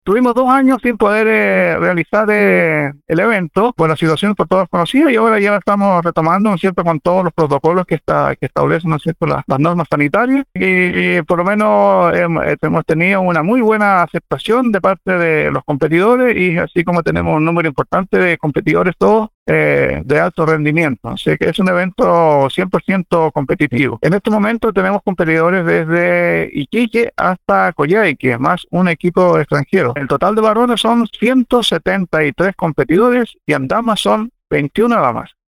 Tuvimos 2 años sin poder realizar el evento, por la situación por todos conocida, y ahora ya estamos retomando, ¿no es cierto?, con todos los protocolos que establecen, ¿no es cierto?, las normas sanitarias, y por lo menos hemos tenido una muy buena aceptación de parte de los competidores, y así como tenemos un número importante de competidores todos, de alto rendimiento. Así que es un evento 100% competitivo. En este momento tenemos competidores desde Iquique hasta Coyhaique, más un equipo extranjero. El total de varones son 173 competidores y en damas son 21 damas.